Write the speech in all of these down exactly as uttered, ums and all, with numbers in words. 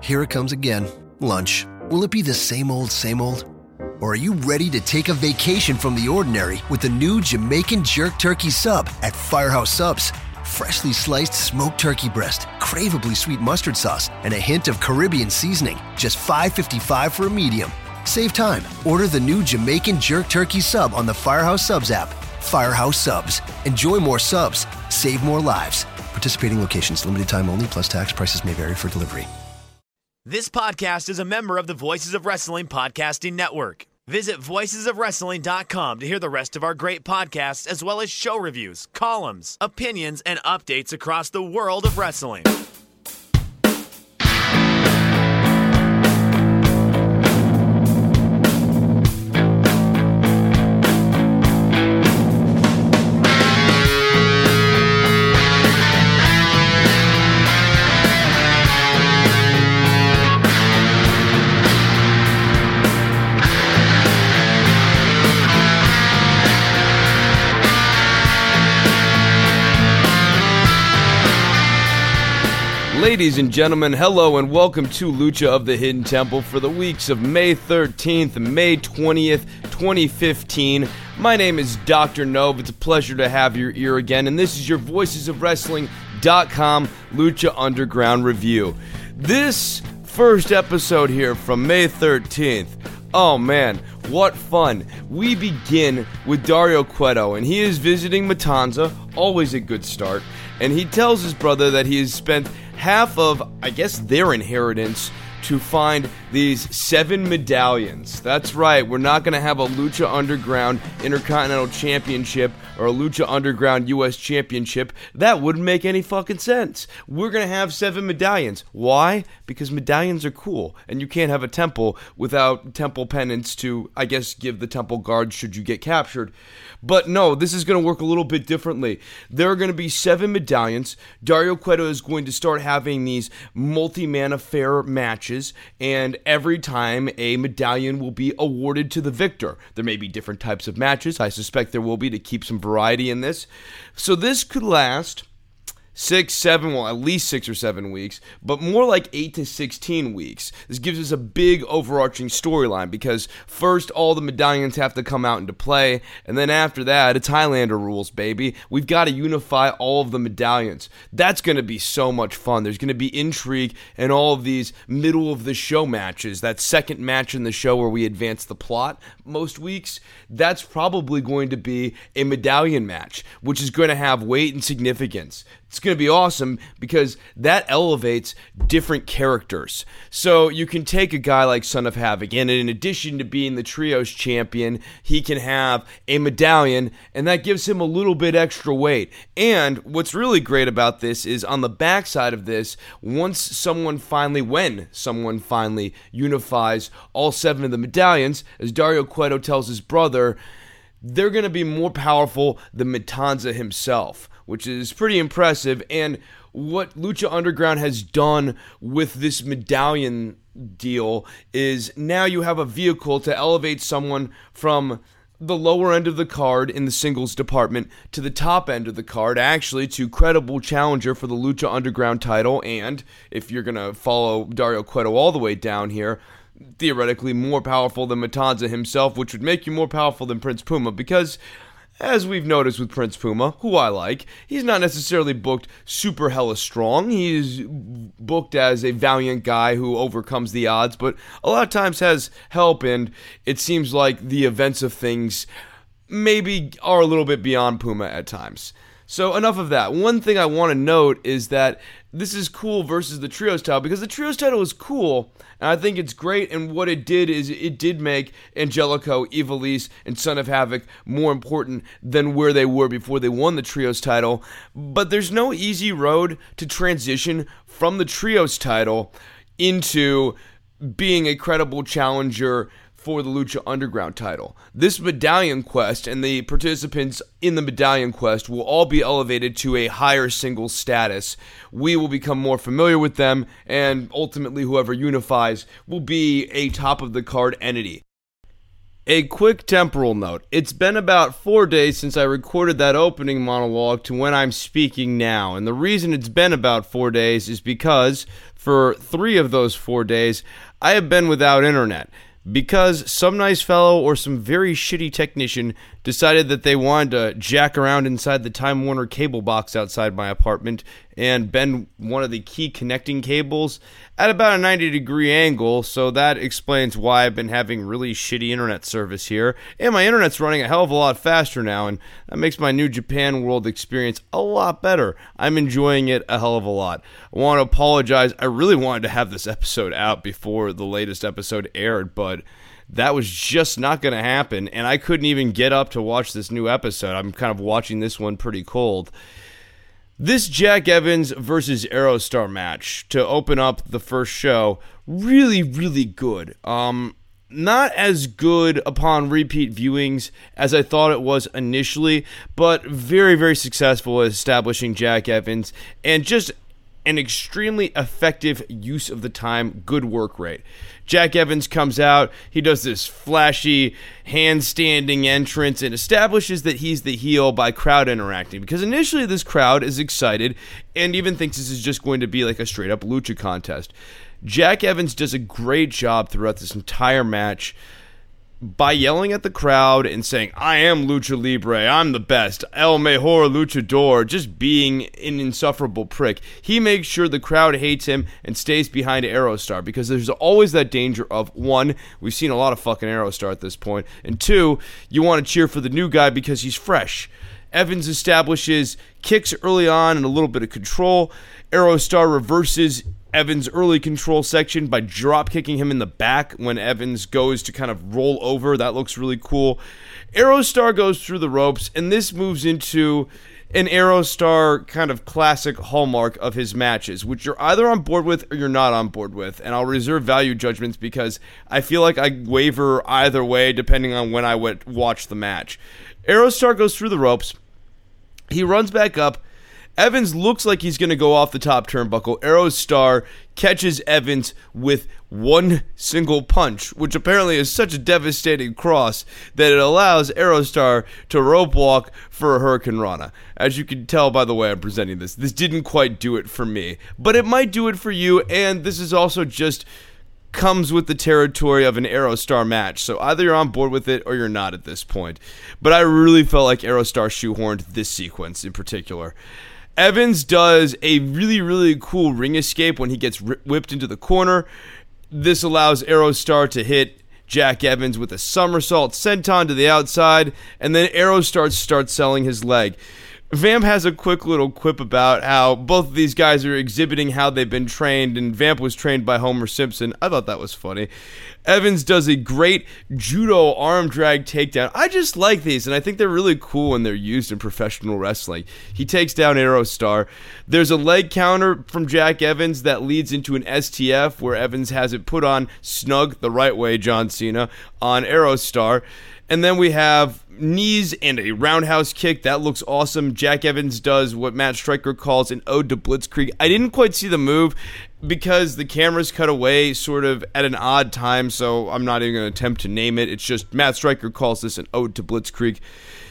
here it comes again. Lunch. Will it be the same old, same old? Or are you ready to take a vacation from the ordinary with the new Jamaican Jerk Turkey Sub at Firehouse Subs? Freshly sliced smoked turkey breast, craveably sweet mustard sauce, and a hint of Caribbean seasoning. Just five dollars and fifty-five cents for a medium. Save time. Order the new Jamaican Jerk Turkey Sub on the Firehouse Subs app. Firehouse Subs. Enjoy more subs. Save more lives. Participating locations. Limited time only, plus tax. Prices may vary for delivery. This podcast is a member of the Voices of Wrestling Podcasting Network. Visit voices of wrestling dot com to hear the rest of our great podcasts, as well as show reviews, columns, opinions, and updates across the world of wrestling. Ladies and gentlemen, hello and welcome to Lucha of the Hidden Temple for the weeks of May thirteenth and May twentieth, twenty fifteen. My name is Doctor Nove. It's a pleasure to have your ear again, and this is your voices of wrestling dot com Lucha Underground review. This first episode here from May thirteenth, oh man, what fun. We begin with Dario Cueto, and he is visiting Matanza, always a good start, and he tells his brother that he has spent half of, I guess, their inheritance to find these seven medallions. That's right, we're not going to have a Lucha Underground Intercontinental Championship or a Lucha Underground U S Championship. That wouldn't make any fucking sense. We're going to have seven medallions. Why? Because medallions are cool, and you can't have a temple without temple pennants to, I guess, give the temple guards should you get captured. But no, this is going to work a little bit differently. There are going to be seven medallions. Dario Cueto is going to start having these multi-man affair matches, and every time a medallion will be awarded to the victor. There may be different types of matches. I suspect there will be to keep some variety in this. So this could last Six, seven, well, at least six or seven weeks, but more like eight to sixteen weeks. This gives us a big overarching storyline because first all the medallions have to come out into play, and then after that, it's Highlander rules, baby. We've got to unify all of the medallions. That's going to be so much fun. There's going to be intrigue in all of these middle of the show matches. That second match in the show where we advance the plot most weeks, that's probably going to be a medallion match, which is going to have weight and significance. It's going to be awesome because that elevates different characters. So you can take a guy like Son of Havoc, and in addition to being the Trios champion, he can have a medallion, and that gives him a little bit extra weight. And what's really great about this is on the backside of this, once someone finally, when someone finally unifies all seven of the medallions, as Dario Cueto tells his brother, they're going to be more powerful than Matanza himself, which is pretty impressive. And what Lucha Underground has done with this medallion deal is now you have a vehicle to elevate someone from the lower end of the card in the singles department to the top end of the card, actually to credible challenger for the Lucha Underground title, and if you're going to follow Dario Cueto all the way down here, theoretically more powerful than Matanza himself, which would make you more powerful than Prince Puma, because as we've noticed with Prince Puma, who I like, he's not necessarily booked super hella strong. He's booked as a valiant guy who overcomes the odds, but a lot of times has help, and it seems like the events of things maybe are a little bit beyond Puma at times. So enough of that. One thing I want to note is that this is cool versus the Trios title, because the Trios title is cool, and I think it's great, and what it did is it did make Angelico, Ivelisse, and Son of Havoc more important than where they were before they won the Trios title, but there's no easy road to transition from the Trios title into being a credible challenger for the Lucha Underground title. This medallion quest and the participants in the medallion quest will all be elevated to a higher singles status. We will become more familiar with them, and ultimately whoever unifies will be a top of the card entity. A quick temporal note. It's been about four days since I recorded that opening monologue to when I'm speaking now, and the reason it's been about four days is because for three of those four days, I have been without internet because some nice fellow or some very shitty technician decided that they wanted to jack around inside the Time Warner cable box outside my apartment and bend one of the key connecting cables at about a ninety degree angle, so that explains why I've been having really shitty internet service here, and my internet's running a hell of a lot faster now, and that makes my new Japan World experience a lot better. I'm enjoying it a hell of a lot. I want to apologize. I really wanted to have this episode out before the latest episode aired, but that was just not going to happen, and I couldn't even get up to watch this new episode. I'm kind of watching this one pretty cold. This Jack Evans versus Aerostar match to open up the first show, really, really good. Um, not as good upon repeat viewings as I thought it was initially, but very, very successful at establishing Jack Evans, and just an extremely effective use of the time, good work rate. Jack Evans comes out, he does this flashy handstanding entrance and establishes that he's the heel by crowd interacting, because initially this crowd is excited and even thinks this is just going to be like a straight up lucha contest. Jack Evans does a great job throughout this entire match by yelling at the crowd and saying, I am Lucha Libre, I'm the best, El Mejor Luchador, just being an insufferable prick. He makes sure the crowd hates him and stays behind Aerostar, because there's always that danger of, one, we've seen a lot of fucking Aerostar at this point, and two, you want to cheer for the new guy because he's fresh. Evans establishes kicks early on and a little bit of control. Aerostar reverses Evans' early control section by drop kicking him in the back when Evans goes to kind of roll over. That looks really cool. Aerostar goes through the ropes, and this moves into an Aerostar kind of classic hallmark of his matches, which you're either on board with or you're not on board with, and I'll reserve value judgments because I feel like I waver either way depending on when I would watch the match. Aerostar goes through the ropes. He runs back up. Evans looks like he's going to go off the top turnbuckle. Aerostar catches Evans with one single punch, which apparently is such a devastating cross that it allows Aerostar to rope walk for a Hurricane Rana. As you can tell by the way I'm presenting this, this didn't quite do it for me, but it might do it for you, and this is also just comes with the territory of an Aerostar match, so either you're on board with it or you're not at this point. But I really felt like Aerostar shoehorned this sequence in particular. Evans does a really, really cool ring escape when he gets rip- whipped into the corner. This allows Aerostar to hit Jack Evans with a somersault senton to the outside, and then Aerostar starts selling his leg. Vamp has a quick little quip about how both of these guys are exhibiting how they've been trained, and Vamp was trained by Homer Simpson. I thought that was funny. Evans does a great judo arm drag takedown. I just like these, and I think they're really cool when they're used in professional wrestling. He takes down Aerostar. There's a leg counter from Jack Evans that leads into an S T F where Evans has it put on snug, the right way, John Cena, on Aerostar. And then we have knees and a roundhouse kick. That looks awesome. Jack Evans does what Matt Striker calls an ode to Blitzkrieg. I didn't quite see the move because the cameras cut away sort of at an odd time, so I'm not even going to attempt to name it. It's just Matt Striker calls this an ode to Blitzkrieg.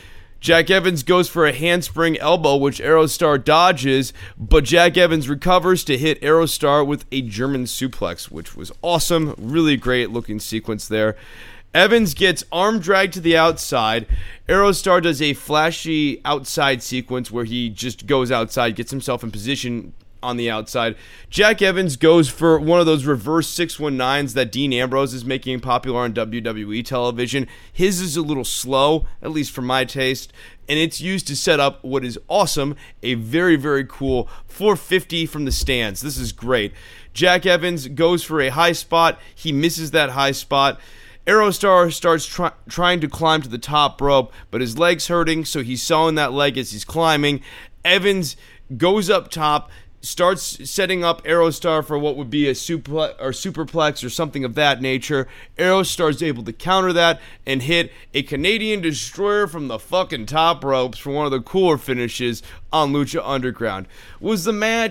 Jack Evans goes for a handspring elbow, which Aerostar dodges, but Jack Evans recovers to hit Aerostar with a German suplex, which was awesome. Really great looking sequence there. Evans gets arm dragged to the outside. Aerostar does a flashy outside sequence where he just goes outside, gets himself in position on the outside. Jack Evans goes for one of those reverse six one nines that Dean Ambrose is making popular on W W E television. His is a little slow, at least for my taste, and it's used to set up what is awesome, a very, very cool four fifty from the stands. This is great. Jack Evans goes for a high spot. He misses that high spot. Aerostar starts try- trying to climb to the top rope, but his leg's hurting, so he's sawing that leg as he's climbing. Evans goes up top, starts setting up Aerostar for what would be a super or superplex or something of that nature. Aerostar is able to counter that and hit a Canadian Destroyer from the fucking top ropes for one of the cooler finishes on Lucha Underground. Was the match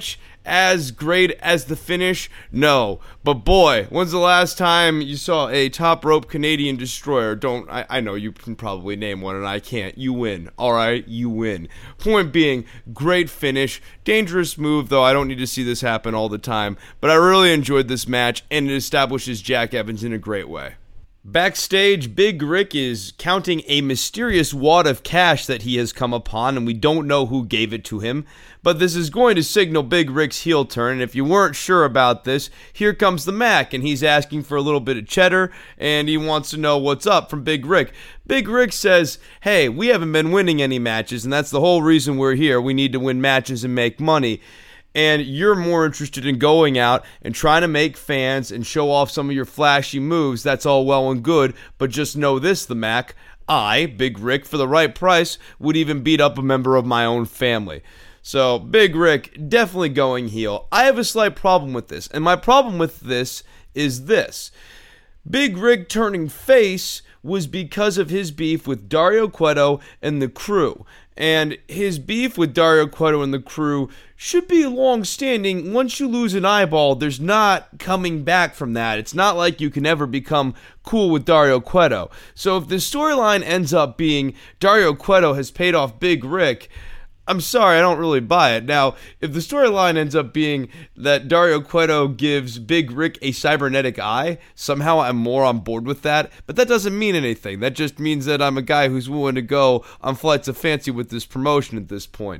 as great as the finish? No. But boy, when's the last time you saw a top rope Canadian destroyer? Don't, I, I know you can probably name one and I can't. You win. Alright, you win. Point being, great finish. Dangerous move, though I don't need to see this happen all the time. But I really enjoyed this match, and it establishes Jack Evans in a great way. Backstage, Big Rick is counting a mysterious wad of cash that he has come upon, and we don't know who gave it to him. But this is going to signal Big Rick's heel turn, and if you weren't sure about this, here comes the Mac, and he's asking for a little bit of cheddar, and he wants to know what's up from Big Rick. Big Rick says, hey, we haven't been winning any matches, and that's the whole reason we're here. We need to win matches and make money. And you're more interested in going out and trying to make fans and show off some of your flashy moves. That's all well and good, but just know this, the Mac. I, Big Rick, for the right price, would even beat up a member of my own family. So, Big Rick, definitely going heel. I have a slight problem with this, and my problem with this is this. Big Rick turning face was because of his beef with Dario Cueto and the Crew. And his beef with Dario Cueto and the Crew should be long-standing. Once you lose an eyeball, there's not coming back from that. It's not like you can ever become cool with Dario Cueto. So if the storyline ends up being Dario Cueto has paid off Big Rick, I'm sorry, I don't really buy it. Now, if the storyline ends up being that Dario Cueto gives Big Rick a cybernetic eye, somehow I'm more on board with that, but that doesn't mean anything. That just means that I'm a guy who's willing to go on flights of fancy with this promotion at this point.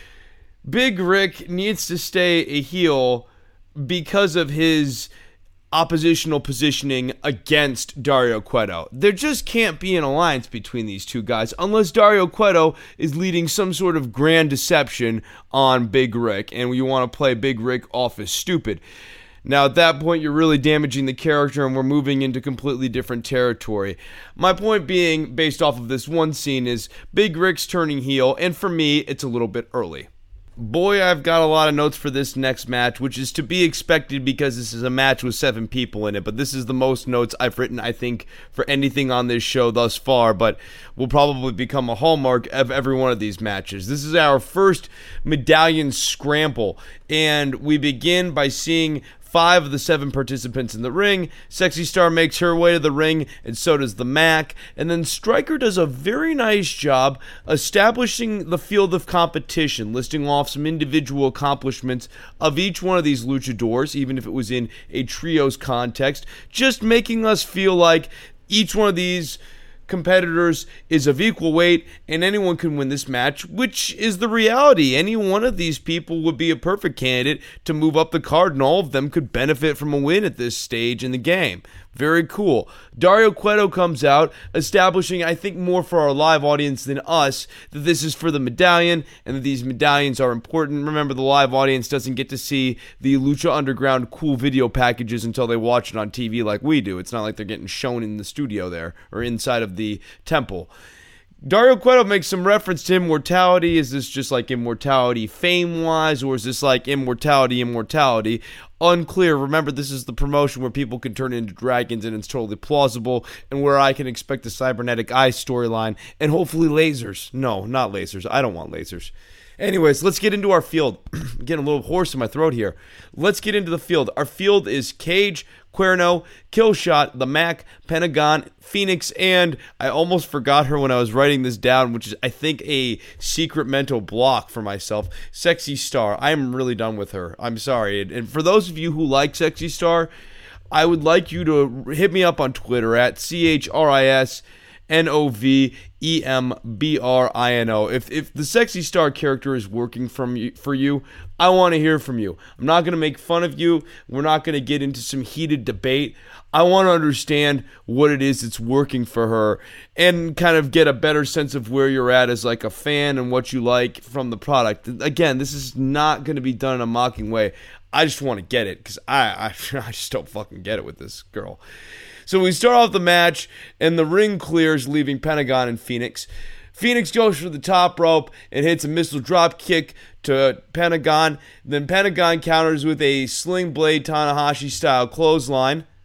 Big Rick needs to stay a heel because of his oppositional positioning against Dario Cueto. There just can't be an alliance between these two guys unless Dario Cueto is leading some sort of grand deception on Big Rick, and you want to play Big Rick off as stupid. Now, at that point, you're really damaging the character, and we're moving into completely different territory. My point being, based off of this one scene, is Big Rick's turning heel, and for me, it's a little bit early. Boy, I've got a lot of notes for this next match, which is to be expected because this is a match with seven people in it, but this is the most notes I've written, I think, for anything on this show thus far, but will probably become a hallmark of every one of these matches. This is our first medallion scramble, and we begin by seeing five of the seven participants in the ring. Sexy Star makes her way to the ring, and so does the Mac. And then Stryker does a very nice job establishing the field of competition, listing off some individual accomplishments of each one of these luchadors, even if it was in a trios context, just making us feel like each one of these competitors is of equal weight and anyone can win this match, which is the reality. Any one of these people would be a perfect candidate to move up the card, and all of them could benefit from a win at this stage in the game. Very cool. Dario Cueto comes out, establishing, I think, more for our live audience than us, that this is for the medallion, and that these medallions are important. Remember, the live audience doesn't get to see the Lucha Underground cool video packages until they watch it on T V like we do. It's not like they're getting shown in the studio there, or inside of the temple. Dario Cueto makes some reference to immortality. Is this just like immortality fame-wise, or is this like immortality, immortality? Unclear. Remember, this is the promotion where people can turn into dragons, and it's totally plausible, and where I can expect a cybernetic eye storyline, and hopefully lasers. No, not lasers. I don't want lasers. Anyways, let's get into our field. I'm getting a little hoarse in my throat here. Let's get into the field. Our field is Cage, Cuerno, Killshot, the Mac, Pentagon, Phoenix, and I almost forgot her when I was writing this down, which is, I think, a secret mental block for myself. Sexy Star. I'm really done with her. I'm sorry. And for those of you who like Sexy Star, I would like you to hit me up on Twitter at C H R I S N O V E M B R I N O. If if the Sexy Star character is working from you, for you, I want to hear from you. I'm not going to make fun of you. We're not going to get into some heated debate. I want to understand what it is that's working for her and kind of get a better sense of where you're at as like a fan and what you like from the product. Again, this is not going to be done in a mocking way. I just want to get it because I, I I just don't fucking get it with this girl. So we start off the match, and the ring clears, leaving Pentagon and Phoenix. Phoenix goes for the top rope and hits a missile drop kick to Pentagon. Then Pentagon counters with a Sling Blade Tanahashi-style clothesline.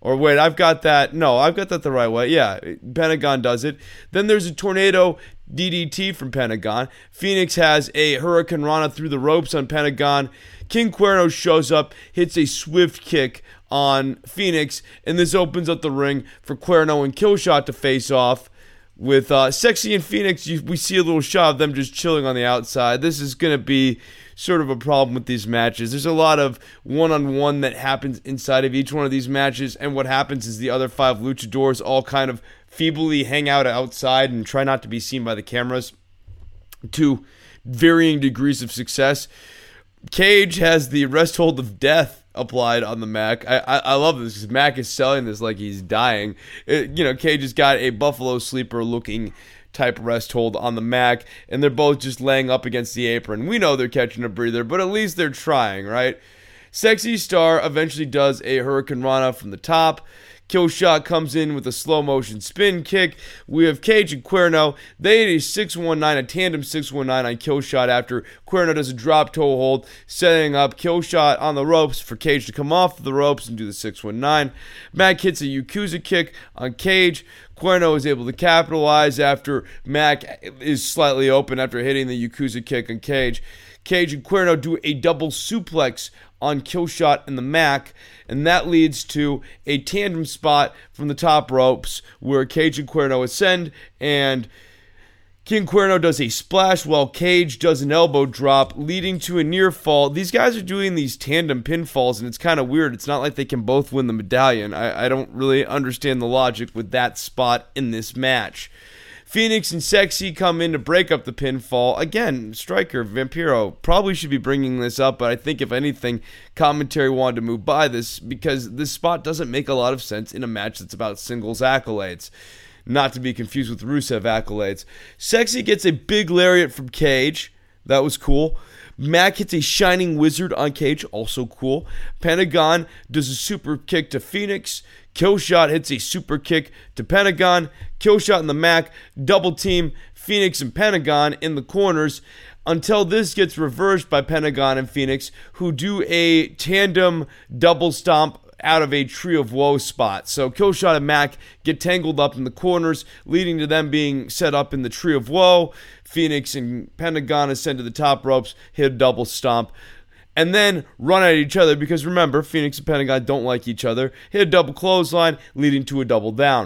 Or wait, I've got that. No, I've got that the right way. Yeah, Pentagon does it. Then there's a tornado D D T from Pentagon. Phoenix has a Hurricane Rana through the ropes on Pentagon. King Cuerno shows up, hits a swift kick on Phoenix, and this opens up the ring for Cuerno and Killshot to face off. With uh, Sexy and Phoenix, you, we see a little shot of them just chilling on the outside. This is going to be sort of a problem with these matches. There's a lot of one-on-one that happens inside of each one of these matches, and what happens is the other five luchadors all kind of feebly hang out outside and try not to be seen by the cameras to varying degrees of success. Cage has the rest hold of death applied on the Mac. I I, I love this because Mac is selling this like he's dying. It, you know, Cage has got a Buffalo Sleeper looking type rest hold on the Mac, and they're both just laying up against the apron. We know they're catching a breather, but at least they're trying, right? Sexy Star eventually does a Hurricane Rana from the top. Killshot comes in with a slow motion spin kick. We have Cage and Cuerno. They hit a six one nine, a tandem six one nine on Killshot after Cuerno does a drop toe hold, setting up Killshot on the ropes for Cage to come off the ropes and do the six one nine. Mac hits a Yakuza kick on Cage. Cuerno is able to capitalize after Mac is slightly open after hitting the Yakuza kick on Cage. Cage and Cuerno do a double suplex on Killshot and the Mac, and that leads to a tandem spot from the top ropes where Cage and Cuerno ascend, and King Cuerno does a splash while Cage does an elbow drop, leading to a near fall. These guys are doing these tandem pinfalls, and it's kind of weird. It's not like they can both win the medallion. I, I don't really understand the logic with that spot in this match. Phoenix and Sexy come in to break up the pinfall. Again, Striker, Vampiro probably should be bringing this up, but I think if anything, commentary wanted to move by this because this spot doesn't make a lot of sense in a match that's about singles accolades. Not to be confused with Rusev accolades. Sexy gets a big lariat from Cage. That was cool. Mac hits a Shining Wizard on Cage. Also cool. Pentagon does a super kick to Phoenix. Killshot hits a super kick to Pentagon. Killshot and the Mac double team Phoenix and Pentagon in the corners until this gets reversed by Pentagon and Phoenix, who do a tandem double stomp out of a Tree of Woe spot. So Killshot and Mac get tangled up in the corners, leading to them being set up in the Tree of Woe. Phoenix and Pentagon ascend to the top ropes, hit a double stomp, and then run at each other because remember, Phoenix and Pentagon don't like each other. Hit a double clothesline, leading to a double down.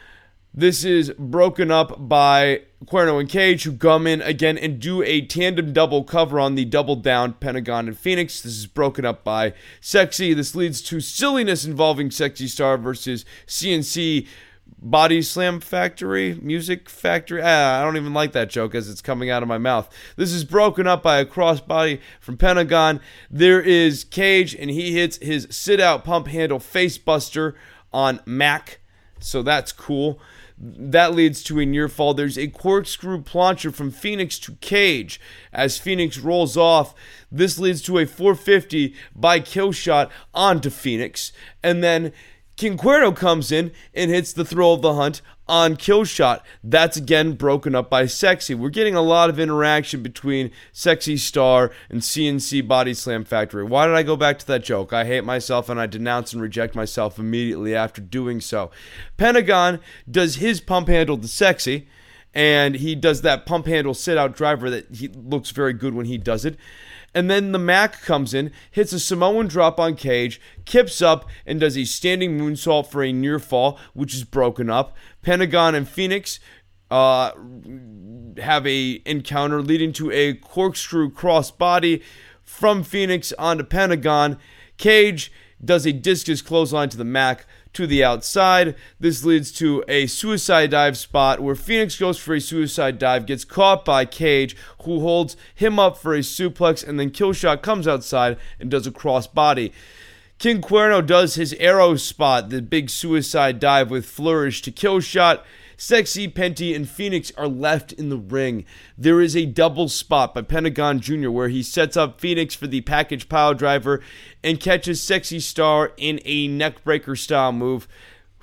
This is broken up by Cuerno and Cage, who come in again and do a tandem double cover on the double down Pentagon and Phoenix. This is broken up by Sexy. This leads to silliness involving Sexy Star versus C N C Body Slam Factory, Music Factory. Ah, I don't even like that joke as it's coming out of my mouth. This is broken up by a crossbody from Pentagon. There is Cage, and he hits his sit-out pump handle face buster on Mac. So that's cool. That leads to a near fall. There's a corkscrew plancher from Phoenix to Cage as Phoenix rolls off. This leads to a four fifty by Killshot onto Phoenix. And then King Cuerno comes in and hits the throw of the hunt on Killshot. That's again broken up by Sexy. We're getting a lot of interaction between Sexy Star and C N C Body Slam Factory. Why did I go back to that joke? I hate myself and I denounce and reject myself immediately after doing so. Pentagon does his pump handle to Sexy, and he does that pump handle sit-out driver that he looks very good when he does it. And then the Mac comes in, hits a Samoan drop on Cage, kips up, and does a standing moonsault for a near fall, which is broken up. Pentagon and Phoenix uh, have a encounter leading to a corkscrew crossbody from Phoenix onto Pentagon. Cage does a discus clothesline to the Mac to the outside. This leads to a suicide dive spot where Phoenix goes for a suicide dive, gets caught by Cage, who holds him up for a suplex, and then Killshot comes outside and does a crossbody. King Cuerno does his arrow spot, the big suicide dive with flourish to Killshot. Sexy, Penty, and Phoenix are left in the ring. There is a double spot by Pentagon Junior where he sets up Phoenix for the package pile driver and catches Sexy Star in a neckbreaker style move,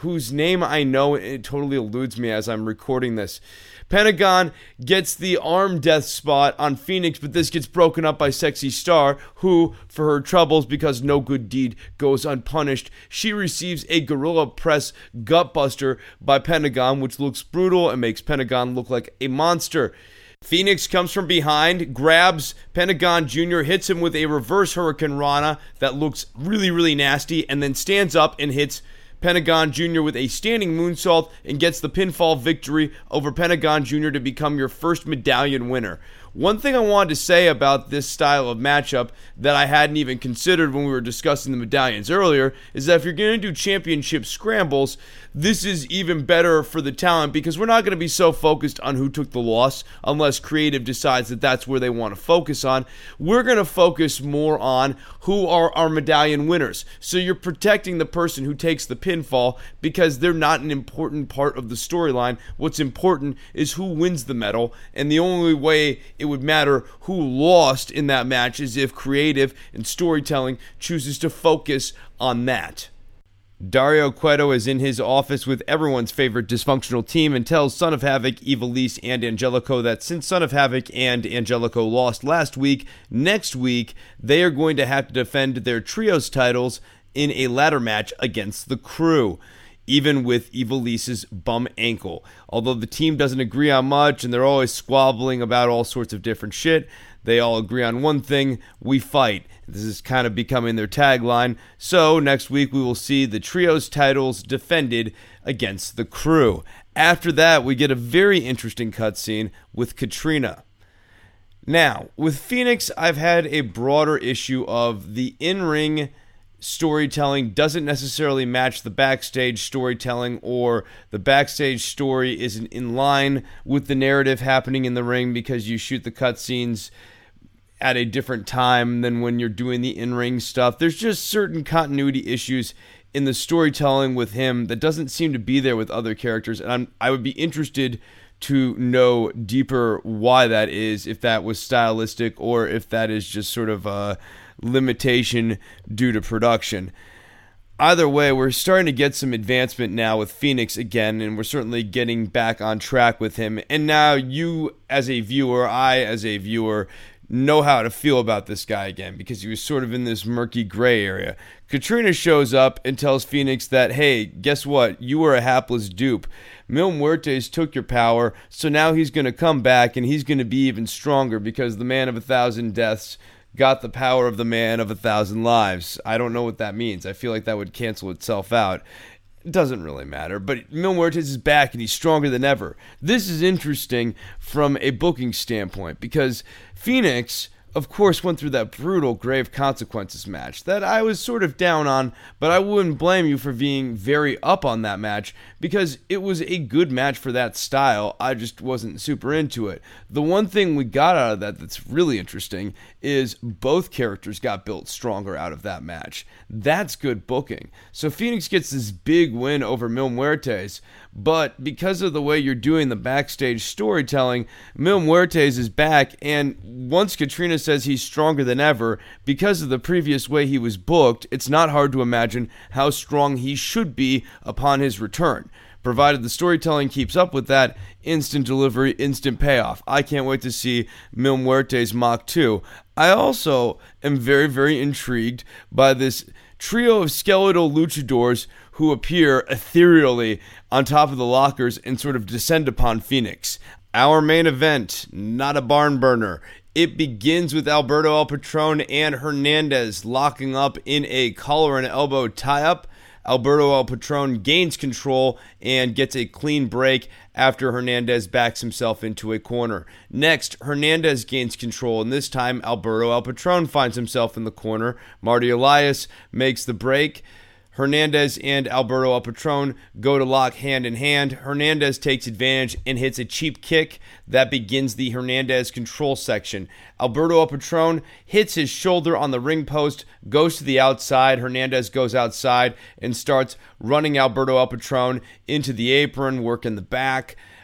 whose name I know, it totally eludes me as I'm recording this. Pentagon gets the arm death spot on Phoenix, but this gets broken up by Sexy Star, who, for her troubles because no good deed goes unpunished, she receives a gorilla press gutbuster by Pentagon, which looks brutal and makes Pentagon look like a monster. Phoenix comes from behind, grabs Pentagon Junior, hits him with a reverse Hurricane Rana that looks really, really nasty, and then stands up and hits Pentagon Junior with a standing moonsault and gets the pinfall victory over Pentagon Junior to become your first medallion winner. One thing I wanted to say about this style of matchup that I hadn't even considered when we were discussing the medallions earlier is that if you're going to do championship scrambles, this is even better for the talent because we're not going to be so focused on who took the loss unless creative decides that that's where they want to focus on. We're going to focus more on who are our medallion winners. So you're protecting the person who takes the pinfall because they're not an important part of the storyline. What's important is who wins the medal, and the only way it would matter who lost in that match is if creative and storytelling chooses to focus on that. Dario Cueto is in his office with everyone's favorite dysfunctional team and tells Son of Havoc, Ivelisse, and Angelico that since Son of Havoc and Angelico lost last week, next week they are going to have to defend their trios titles in a ladder match against the Crew, even with Ivelisse's bum ankle. Although the team doesn't agree on much and they're always squabbling about all sorts of different shit, they all agree on one thing: we fight. This is kind of becoming their tagline. So next week we will see the trios titles defended against the Crew. After that, we get a very interesting cutscene with Catrina. Now, with Phoenix, I've had a broader issue of the in-ring storytelling doesn't necessarily match the backstage storytelling, or the backstage story isn't in line with the narrative happening in the ring because you shoot the cutscenes at a different time than when you're doing the in-ring stuff. There's just certain continuity issues in the storytelling with him that doesn't seem to be there with other characters, and I'm, I would be interested to know deeper why that is, if that was stylistic or if that is just sort of a limitation due to production. Either way, we're starting to get some advancement now with Phoenix again, and we're certainly getting back on track with him. And now you as a viewer, I as a viewer, know how to feel about this guy again because he was sort of in this murky gray area. Catrina shows up and tells Phoenix that, hey, guess what? You were a hapless dupe. Mil Muertes took your power, so now he's going to come back and he's going to be even stronger because the man of a thousand deaths got the power of the man of a thousand lives. I don't know what that means. I feel like that would cancel itself out. It doesn't really matter, but Mil Muertes is back and he's stronger than ever. This is interesting from a booking standpoint because Phoenix, of course, went through that brutal Grave Consequences match that I was sort of down on, but I wouldn't blame you for being very up on that match because it was a good match for that style. I just wasn't super into it. The one thing we got out of that that's really interesting is both characters got built stronger out of that match. That's good booking. So Phoenix gets this big win over Mil Muertes, but because of the way you're doing the backstage storytelling, Mil Muertes is back, and once Catrina says he's stronger than ever, because of the previous way he was booked, it's not hard to imagine how strong he should be upon his return. Provided the storytelling keeps up with that, instant delivery, instant payoff. I can't wait to see Mil Muertes Mach two. I also am very, very intrigued by this trio of skeletal luchadors who appear ethereally on top of the lockers and sort of descend upon Phoenix. Our main event, not a barn burner. It begins with Alberto El Patron and Hernandez locking up in a collar and elbow tie-up. Alberto El Patron gains control and gets a clean break after Hernandez backs himself into a corner. Next, Hernandez gains control, and this time Alberto El Patron finds himself in the corner. Marty Elias makes the break. Hernandez and Alberto El Patron go to lock hand in hand. Hernandez takes advantage and hits a cheap kick. That begins the Hernandez control section. Alberto El Patron hits his shoulder on the ring post, goes to the outside. Hernandez goes outside and starts running Alberto El Patron into the apron, working the back.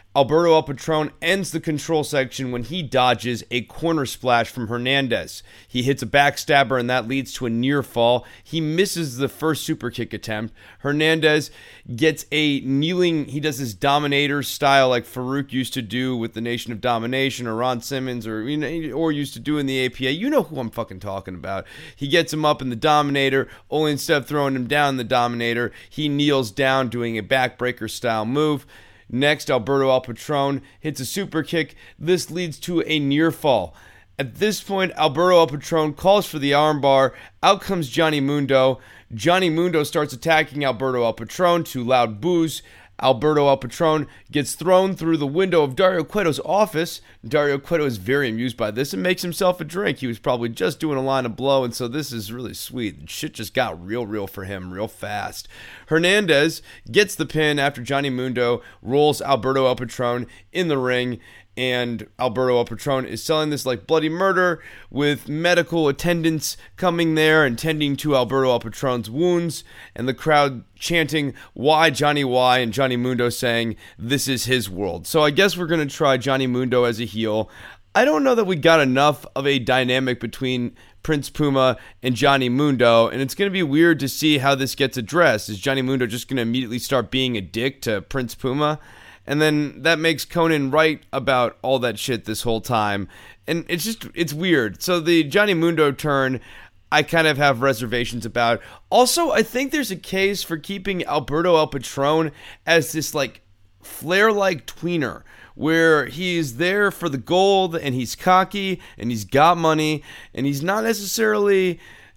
Alberto El Patron ends the control section when he dodges a corner splash from Hernandez. He hits a backstabber and that leads to a near fall. He misses the first super kick attempt. Hernandez gets a kneeling, he does this Dominator style like Farouk used to do with the Nation of Domination, or Ron Simmons, or you know, or used to do in the A P A. You know who I'm fucking talking about. He gets him up in the Dominator, only instead of throwing him down in the Dominator, he kneels down doing a backbreaker style move. Next, Alberto El Patron hits a super kick. This leads to a near fall. At this point, Alberto El Patron calls for the armbar. Out comes Johnny Mundo. Johnny Mundo starts attacking Alberto El Patron to loud boos. Alberto El Patron gets thrown through the window of Dario Cueto's office. Dario Cueto is very amused by this and makes himself a drink. He was probably just doing a line of blow, and so this is really sweet. Shit just got real, real for him real fast. Hernandez gets the pin after Johnny Mundo rolls Alberto El Patron in the ring, and Alberto El Patron is selling this like bloody murder with medical attendants coming there and tending to Alberto El Patron's wounds, and the crowd chanting, "Why Johnny, why?" and Johnny Mundo saying, "This is his world." So I guess we're going to try Johnny Mundo as a heel. I don't know that we got enough of a dynamic between Prince Puma and Johnny Mundo, and it's going to be weird to see how this gets addressed. Is Johnny Mundo just going to immediately start being a dick to Prince Puma? And then that makes Conan right about all that shit this whole time. And it's just, it's weird. So the Johnny Mundo turn, I kind of have reservations about. Also, I think there's a case for keeping Alberto El Patron as this like Flair-like tweener, where he's there for the gold and he's cocky and he's got money and he's not necessarily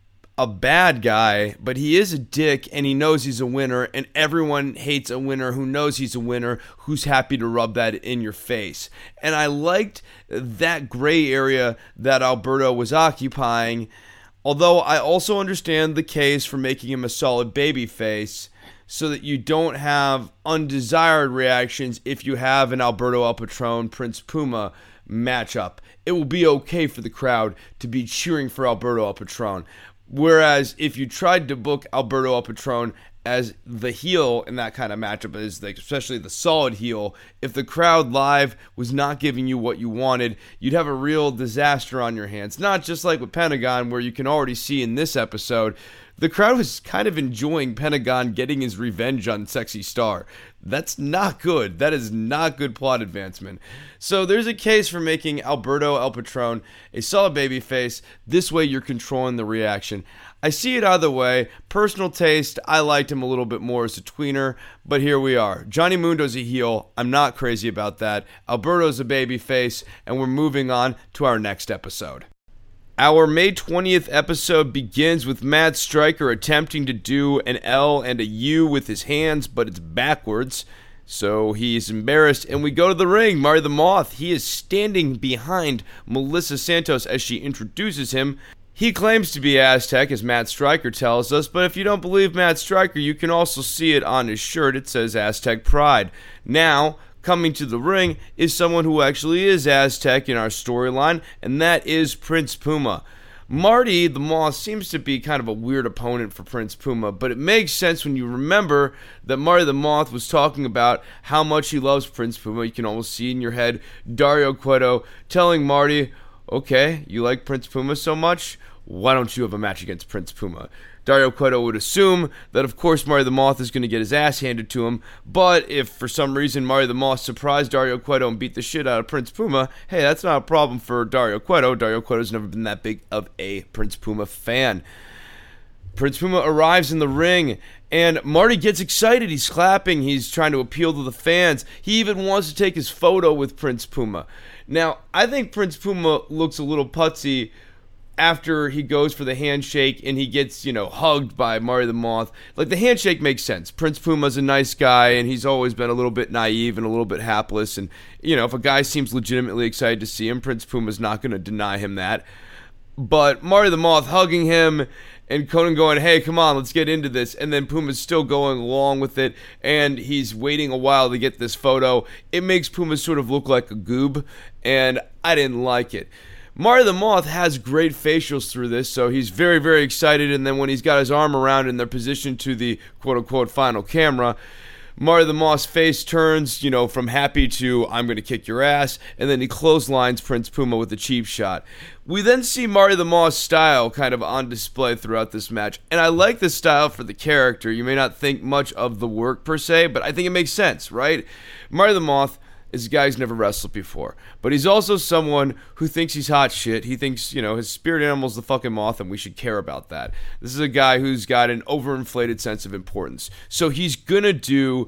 a bad guy, but he is a dick and he knows he's a winner, and everyone hates a winner who knows he's a winner, who's happy to rub that in your face. And I liked that gray area that Alberto was occupying, although I also understand the case for making him a solid babyface so that you don't have undesired reactions if you have an Alberto El Patron Prince Puma matchup. It will be okay for the crowd to be cheering for Alberto El Patron. Whereas if you tried to book Alberto El Patron as the heel in that kind of matchup, as like especially the solid heel, if the crowd live was not giving you what you wanted, you'd have a real disaster on your hands. Not just like with Pentagon, where you can already see in this episode, the crowd was kind of enjoying Pentagon getting his revenge on Sexy Star. That's not good. That is not good plot advancement. So there's a case for making Alberto El Patron a solid babyface. This way you're controlling the reaction. I see it either way. Personal taste, I liked him a little bit more as a tweener, but here we are. Johnny Mundo's a heel. I'm not crazy about that. Alberto's a babyface, and we're moving on to our next episode. Our May twentieth episode begins with Matt Striker attempting to do an L and a U with his hands, but it's backwards. So he's embarrassed, and we go to the ring. Marty the Moth, he is standing behind Melissa Santos as she introduces him. He claims to be Aztec, as Matt Striker tells us, but if you don't believe Matt Striker, you can also see it on his shirt. It says Aztec Pride. Now, coming to the ring is someone who actually is Aztec in our storyline, and that is Prince Puma. Marty the Moth seems to be kind of a weird opponent for Prince Puma, but it makes sense when you remember that Marty the Moth was talking about how much he loves Prince Puma. You can almost see in your head Dario Cueto telling Marty, okay, you like Prince Puma so much? Why don't you have a match against Prince Puma? Dario Cueto would assume that, of course, Marty the Moth is going to get his ass handed to him, but if for some reason Marty the Moth surprised Dario Cueto and beat the shit out of Prince Puma, hey, that's not a problem for Dario Cueto. Dario Cueto's never been that big of a Prince Puma fan. Prince Puma arrives in the ring, and Marty gets excited. He's clapping. He's trying to appeal to the fans. He even wants to take his photo with Prince Puma. Now, I think Prince Puma looks a little putsy after he goes for the handshake and he gets, you know, hugged by Marty the Moth. Like, the handshake makes sense. Prince Puma's a nice guy, and he's always been a little bit naive and a little bit hapless. And, you know, if a guy seems legitimately excited to see him, Prince Puma's not going to deny him that. But Marty the Moth hugging him and Conan going, hey, come on, let's get into this. And then Puma's still going along with it, and he's waiting a while to get this photo. It makes Puma sort of look like a goob, and I didn't like it. Marty the Moth has great facials through this, so he's very, very excited, and then when he's got his arm around and they're positioned to the quote-unquote final camera, Marty the Moth's face turns, you know, from happy to I'm going to kick your ass, and then he clotheslines Prince Puma with a cheap shot. We then see Marty the Moth's style kind of on display throughout this match, and I like this style for the character. You may not think much of the work per se, but I think it makes sense, right? Marty the Moth is a guy who's never wrestled before, but he's also someone who thinks he's hot shit. He thinks, you know, his spirit animal's the fucking moth, and we should care about that. This is a guy who's got an overinflated sense of importance. So he's gonna do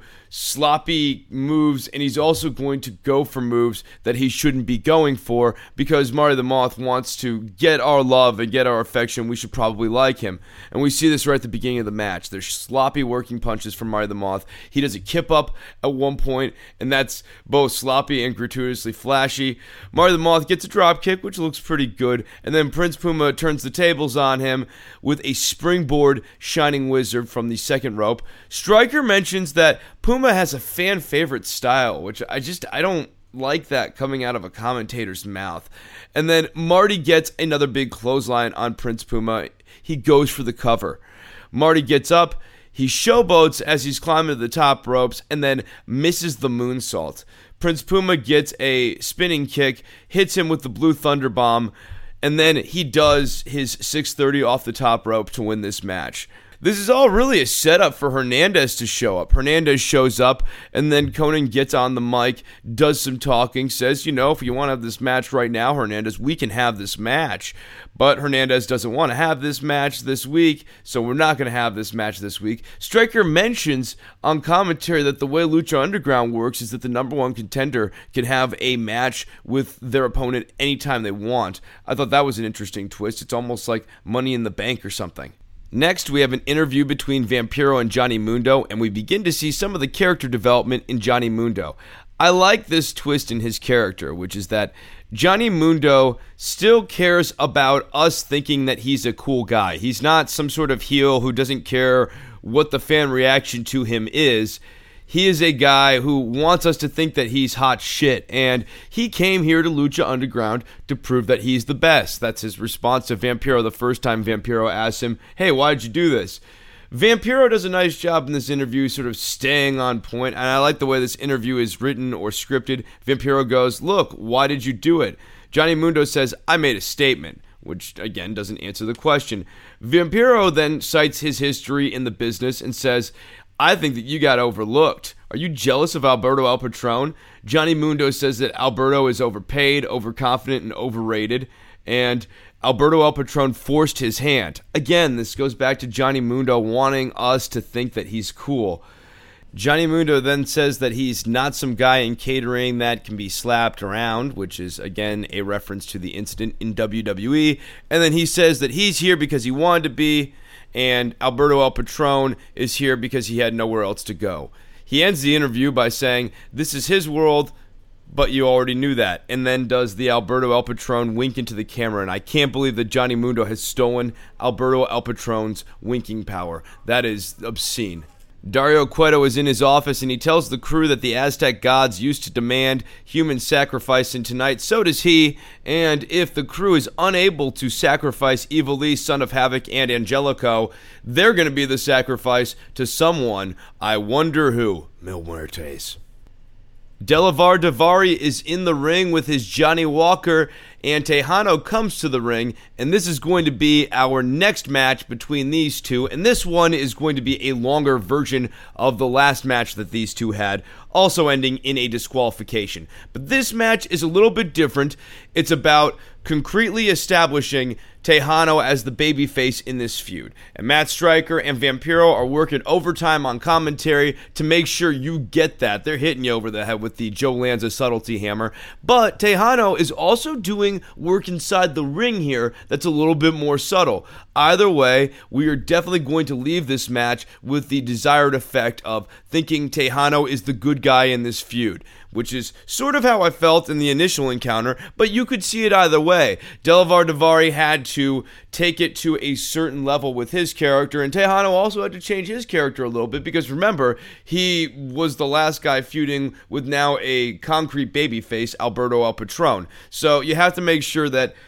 sloppy moves, and he's also going to go for moves that he shouldn't be going for, because Marty the Moth wants to get our love and get our affection. We should probably like him. And we see this right at the beginning of the match. There's sloppy working punches from Marty the Moth. He does a kip up at one point, and that's both sloppy and gratuitously flashy. Marty the Moth gets a drop kick, which looks pretty good, and then Prince Puma turns the tables on him with a springboard Shining Wizard from the second rope. Stryker mentions that Puma has a fan favorite style, which I just, I don't like that coming out of a commentator's mouth. And then Marty gets another big clothesline on Prince Puma. He goes for the cover. Marty gets up, he showboats as he's climbing to the top ropes, and then misses the moonsault. Prince Puma gets a spinning kick, hits him with the Blue Thunder Bomb, and then he does his six thirty off the top rope to win this match. This is all really a setup for Hernandez to show up. Hernandez shows up, and then Konnan gets on the mic, does some talking, says, you know, if you want to have this match right now, Hernandez, we can have this match. But Hernandez doesn't want to have this match this week, so we're not going to have this match this week. Stryker mentions on commentary that the way Lucha Underground works is that the number one contender can have a match with their opponent anytime they want. I thought that was an interesting twist. It's almost like Money in the Bank or something. Next, we have an interview between Vampiro and Johnny Mundo, and we begin to see some of the character development in Johnny Mundo. I like this twist in his character, which is that Johnny Mundo still cares about us thinking that he's a cool guy. He's not some sort of heel who doesn't care what the fan reaction to him is. He is a guy who wants us to think that he's hot shit, and he came here to Lucha Underground to prove that he's the best. That's his response to Vampiro the first time Vampiro asks him, hey, why'd you do this? Vampiro does a nice job in this interview sort of staying on point, and I like the way this interview is written or scripted. Vampiro goes, look, why did you do it? Johnny Mundo says, I made a statement, which, again, doesn't answer the question. Vampiro then cites his history in the business and says, I think that you got overlooked. Are you jealous of Alberto El Patron? Johnny Mundo says that Alberto is overpaid, overconfident, and overrated, and Alberto El Patron forced his hand. Again, this goes back to Johnny Mundo wanting us to think that he's cool. Johnny Mundo then says that he's not some guy in catering that can be slapped around, which is, again, a reference to the incident in W W E. And then he says that he's here because he wanted to be, and Alberto El Patron is here because he had nowhere else to go. He ends the interview by saying, this is his world, but you already knew that, and then does the Alberto El Patron wink into the camera, and I can't believe that Johnny Mundo has stolen Alberto El Patron's winking power. That is obscene. Dario Cueto is in his office, and he tells the crew that the Aztec gods used to demand human sacrifice, and tonight so does he, and if the crew is unable to sacrifice Evil-Lee, Son of Havoc, and Angelico, they're going to be the sacrifice to someone. I wonder who. Mil Muertes. Delavar Daivari is in the ring with his Johnny Walker, and Tejano comes to the ring, and this is going to be our next match between these two, and this one is going to be a longer version of the last match that these two had, also ending in a disqualification. But this match is a little bit different. It's about concretely establishing Tejano as the babyface in this feud. And Matt Stryker and Vampiro are working overtime on commentary to make sure you get that. They're hitting you over the head with the Joe Lanza subtlety hammer. But Tejano is also doing work inside the ring here that's a little bit more subtle. Either way, we are definitely going to leave this match with the desired effect of thinking Tejano is the good guy in this feud, which is sort of how I felt in the initial encounter, but you could see it either way. Delavar Daivari had to take it to a certain level with his character, and Tejano also had to change his character a little bit, because remember, he was the last guy feuding with now a concrete babyface, Alberto El Patron. So you have to make sure that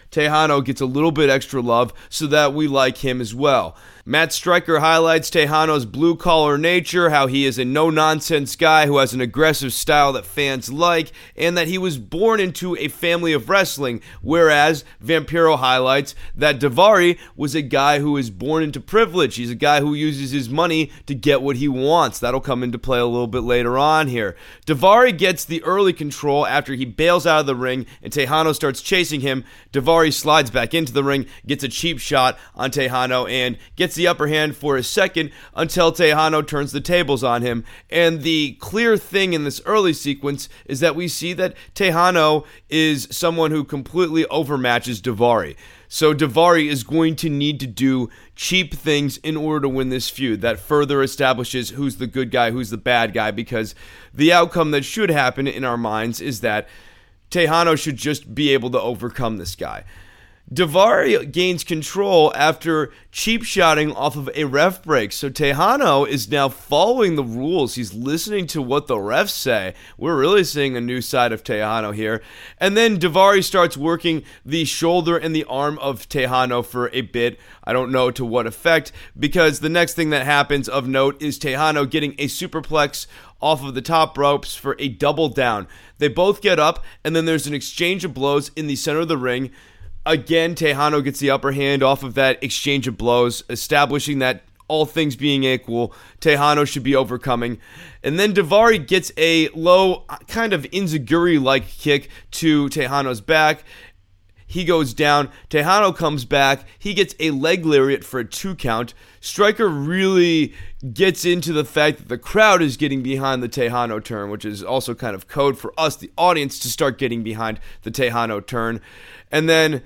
Tejano gets a little bit extra love so that we like him as well. Matt Striker highlights Tejano's blue-collar nature, how he is a no-nonsense guy who has an aggressive style that fans like, and that he was born into a family of wrestling, whereas Vampiro highlights that Daivari was a guy who is born into privilege. He's a guy who uses his money to get what he wants. That'll come into play a little bit later on here. Daivari gets the early control after he bails out of the ring and Tejano starts chasing him. Daivari slides back into the ring, gets a cheap shot on Tejano, and gets the upper hand for a second until Tejano turns the tables on him. And the clear thing in this early sequence is that we see that Tejano is someone who completely overmatches Daivari. So Daivari is going to need to do cheap things in order to win this feud. That further establishes who's the good guy, who's the bad guy, because the outcome that should happen in our minds is that Tejano should just be able to overcome this guy. Daivari gains control after cheap shotting off of a ref break. So Tejano is now following the rules. He's listening to what the refs say. We're really seeing a new side of Tejano here. And then Daivari starts working the shoulder and the arm of Tejano for a bit. I don't know to what effect, because the next thing that happens of note is Tejano getting a superplex off of the top ropes for a double down. They both get up, and then there's an exchange of blows in the center of the ring. Again, Tejano gets the upper hand off of that exchange of blows, establishing that all things being equal, Tejano should be overcoming. And then Daivari gets a low, kind of Inzaguri-like kick to Tejano's back. He goes down. Tejano comes back. He gets a leg lariat for a two count. Striker really gets into the fact that the crowd is getting behind the Tejano turn, which is also kind of code for us, the audience, to start getting behind the Tejano turn. And then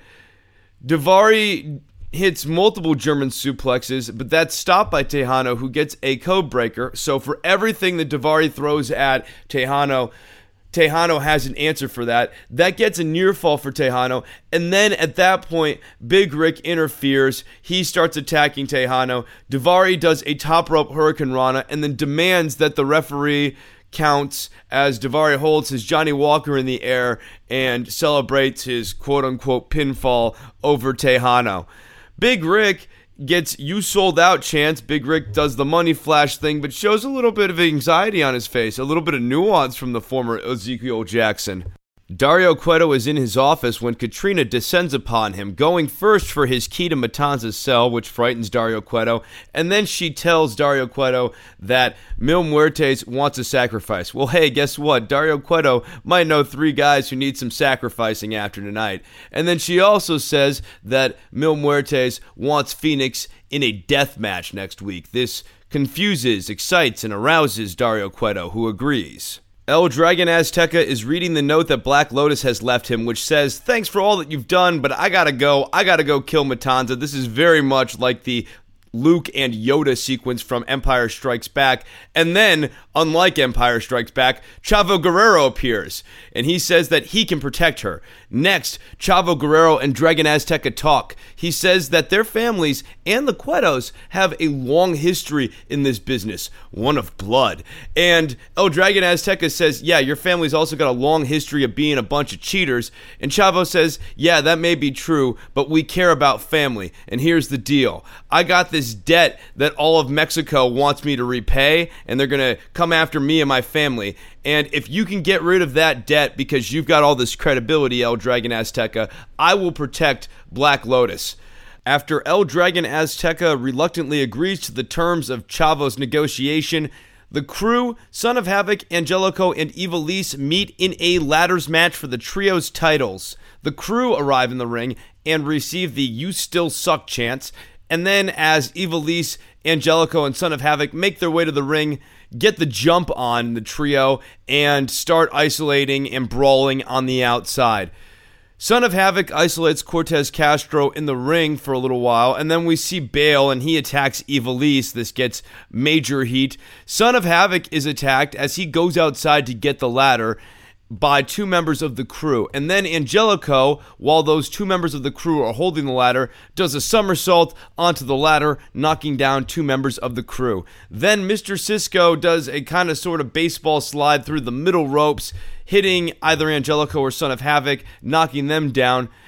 Daivari hits multiple German suplexes, but that's stopped by Tejano, who gets a code breaker. So for everything that Daivari throws at Tejano, Tejano has an answer for that. That gets a near fall for Tejano. And then at that point, Big Rick interferes. He starts attacking Tejano. Daivari does a top rope Hurricane Rana and then demands that the referee counts as Daivari holds his Johnny Walker in the air and celebrates his quote-unquote pinfall over Tejano. Big Rick gets "you sold out" chance. Big Rick does the money flash thing, but shows a little bit of anxiety on his face, a little bit of nuance from the former Ezekiel Jackson. Dario Cueto is in his office when Katrina descends upon him, going first for his key to Matanza's cell, which frightens Dario Cueto, and then she tells Dario Cueto that Mil Muertes wants a sacrifice. Well, hey, guess what? Dario Cueto might know three guys who need some sacrificing after tonight. And then she also says that Mil Muertes wants Phoenix in a death match next week. This confuses, excites, and arouses Dario Cueto, who agrees. El Dragon Azteca is reading the note that Black Lotus has left him, which says, "Thanks for all that you've done, but I gotta go. I gotta go kill Matanza." This is very much like the Luke and Yoda sequence from Empire Strikes Back. And then, unlike Empire Strikes Back, Chavo Guerrero appears, and he says that he can protect her. Next, Chavo Guerrero and Dragon Azteca talk. He says that their families and the Cuetos have a long history in this business, one of blood. And El Dragon Azteca says, yeah, your family's also got a long history of being a bunch of cheaters. And Chavo says, yeah, that may be true, but we care about family. And here's the deal. I got this debt that all of Mexico wants me to repay, and they're going to come after me and my family. And if you can get rid of that debt because you've got all this credibility, El Dragon Azteca, I will protect Black Lotus. After El Dragon Azteca reluctantly agrees to the terms of Chavo's negotiation, the crew, Son of Havoc, Angelico, and Ivelisse meet in a ladders match for the trio's titles. The crew arrive in the ring and receive the "You Still Suck" chants. And then as Ivelisse, Angelico, and Son of Havoc make their way to the ring, get the jump on the trio, and start isolating and brawling on the outside. Son of Havoc isolates Cortez Castro in the ring for a little while, and then we see Bale, and he attacks Ivelisse. This gets major heat. Son of Havoc is attacked as he goes outside to get the ladder by two members of the crew. And then Angelico, while those two members of the crew are holding the ladder, does a somersault onto the ladder, knocking down two members of the crew. Then Mister Cisco does a kind of sort of baseball slide through the middle ropes, hitting either Angelico or Son of Havoc, knocking them down.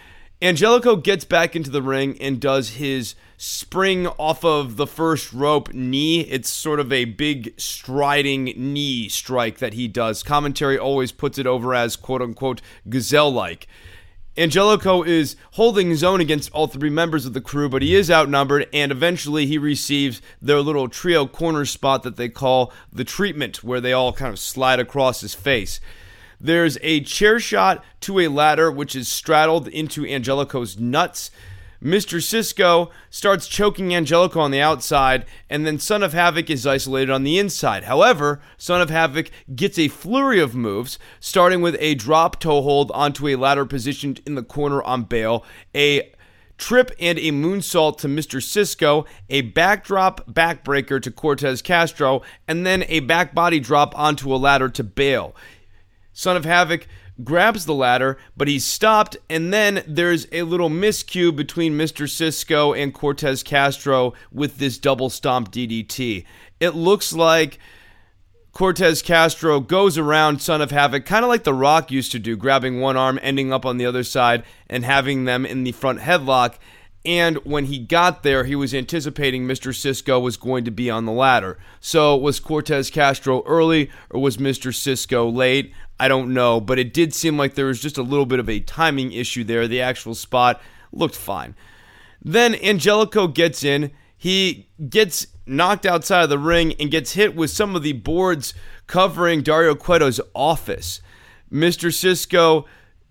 Angelico gets back into the ring and does his spring off of the first rope knee. It's sort of a big striding knee strike that he does. Commentary always puts it over as quote-unquote gazelle-like. Angelico is holding his own against all three members of the crew, but he is outnumbered, and eventually he receives their little trio corner spot that they call the treatment, where they all kind of slide across his face. There's a chair shot to a ladder, which is straddled into Angelico's nuts. Mister Cisco starts choking Angelico on the outside, and then Son of Havoc is isolated on the inside. However, Son of Havoc gets a flurry of moves, starting with a drop toe hold onto a ladder positioned in the corner on Bale, a trip and a moonsault to Mister Cisco, a backdrop backbreaker to Cortez Castro, and then a back body drop onto a ladder to Bale. Son of Havoc grabs the ladder, but he's stopped, and then there's a little miscue between Mister Cisco and Cortez Castro with this double stomp D D T. It looks like Cortez Castro goes around Son of Havoc, kind of like The Rock used to do, grabbing one arm, ending up on the other side, and having them in the front headlock. And when he got there, he was anticipating Mister Cisco was going to be on the ladder. So was Cortez Castro early, or was Mister Cisco late? I don't know, but it did seem like there was just a little bit of a timing issue there. The actual spot looked fine. Then Angelico gets in. He gets knocked outside of the ring and gets hit with some of the boards covering Dario Cueto's office. Mister Cisco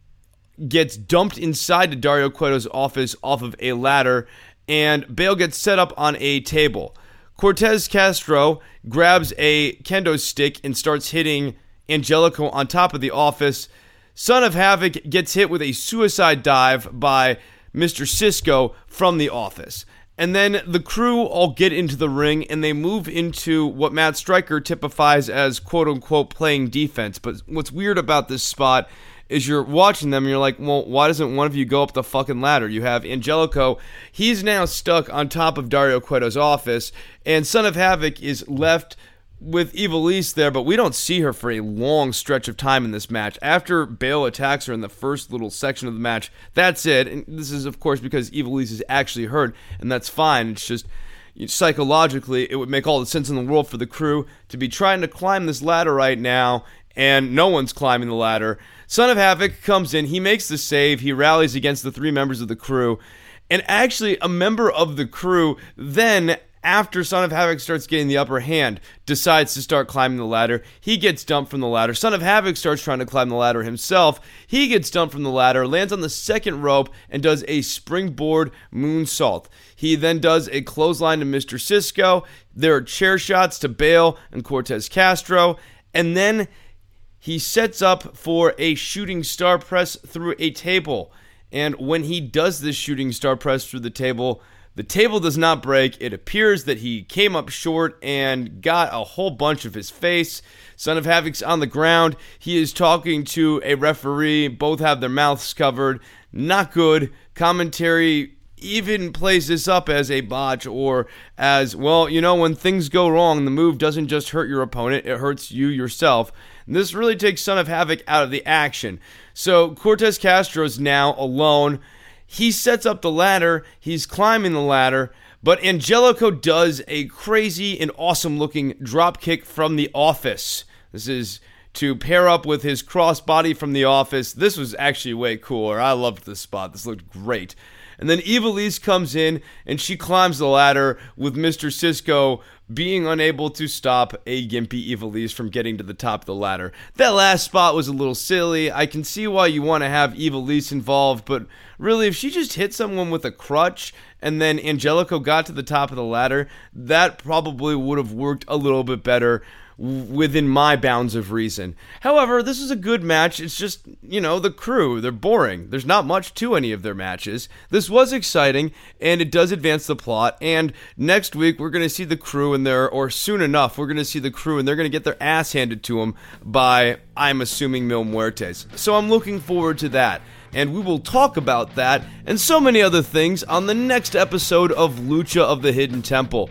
gets dumped inside to Dario Cueto's office off of a ladder, and Bale gets set up on a table. Cortez Castro grabs a kendo stick and starts hitting Angelico on top of the office. Son of Havoc gets hit with a suicide dive by Mister Cisco from the office. And then the crew all get into the ring, and they move into what Matt Striker typifies as quote-unquote playing defense. But what's weird about this spot is you're watching them and you're like, well, why doesn't one of you go up the fucking ladder? You have Angelico. He's now stuck on top of Dario Cueto's office, and Son of Havoc is left with Ivelisse there, but we don't see her for a long stretch of time in this match. After Bale attacks her in the first little section of the match, that's it. And this is, of course, because Ivelisse is actually hurt, and that's fine. It's just, psychologically, it would make all the sense in the world for the crew to be trying to climb this ladder right now, and no one's climbing the ladder. Son of Havoc comes in, he makes the save, he rallies against the three members of the crew, and actually a member of the crew then, after Son of Havoc starts getting the upper hand, decides to start climbing the ladder. He gets dumped from the ladder. Son of Havoc starts trying to climb the ladder himself. He gets dumped from the ladder, lands on the second rope, and does a springboard moonsault. He then does a clothesline to Mister Cisco. There are chair shots to Bale and Cortez Castro. And then he sets up for a shooting star press through a table. And when he does this shooting star press through the table, the table does not break. It appears that he came up short and got a whole bunch of his face. Son of Havoc's on the ground. He is talking to a referee. Both have their mouths covered. Not good. Commentary even plays this up as a botch or as, well, you know, when things go wrong, the move doesn't just hurt your opponent, it hurts you yourself. And this really takes Son of Havoc out of the action. So Cortez Castro is now alone. He sets up the ladder, he's climbing the ladder, but Angelico does a crazy and awesome looking drop kick from the office. This is to pair up with his crossbody from the office. This was actually way cooler. I loved this spot. This looked great. And then Ivelisse comes in and she climbs the ladder with Mister Cisco being unable to stop a gimpy Ivelisse from getting to the top of the ladder. That last spot was a little silly. I can see why you want to have Ivelisse involved, but really, if she just hit someone with a crutch and then Angelico got to the top of the ladder, that probably would have worked a little bit better within my bounds of reason. However, this is a good match. It's just, you know, the crew, they're boring. There's not much to any of their matches. This was exciting, and it does advance the plot, and next week we're going to see the crew and their, or soon enough, we're going to see the crew and they're going to get their ass handed to them by, I'm assuming, Mil Muertes. So I'm looking forward to that. And we will talk about that and so many other things on the next episode of Lucha of the Hidden Temple.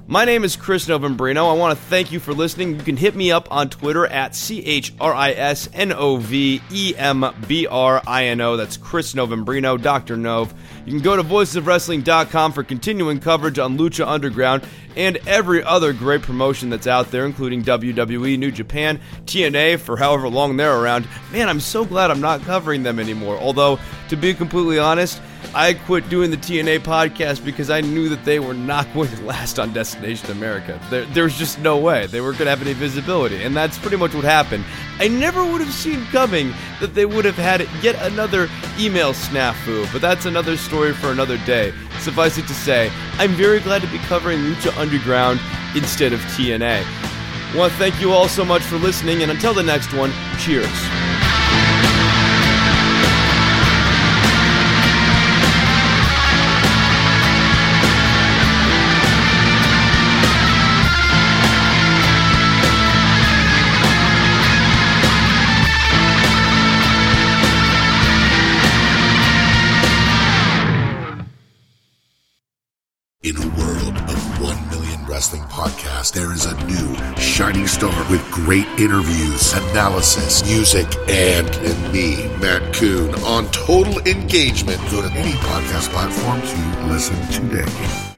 My name is Chris Novembrino. I want to thank you for listening. You can hit me up on Twitter at C H R I S N O V E M B R I N O. That's Chris Novembrino, Doctor Nove. You can go to voices of wrestling dot com for continuing coverage on Lucha Underground and every other great promotion that's out there, including W W E, New Japan, T N A, for however long they're around. Man, I'm so glad I'm not covering them anymore. Although, to be completely honest, I quit doing the T N A podcast because I knew that they were not going to last on Destination America. There, there was just no way. They weren't going to have any visibility, and that's pretty much what happened. I never would have seen coming that they would have had yet another email snafu, but that's another story for another day. Suffice it to say, I'm very glad to be covering Lucha Underground instead of T N A. I want to thank you all so much for listening, and until the next one, cheers. In a world of one million wrestling podcasts, there is a new shining star with great interviews, analysis, music, and, and me, Matt Coon, on total engagement. Go to any podcast platform to listen today.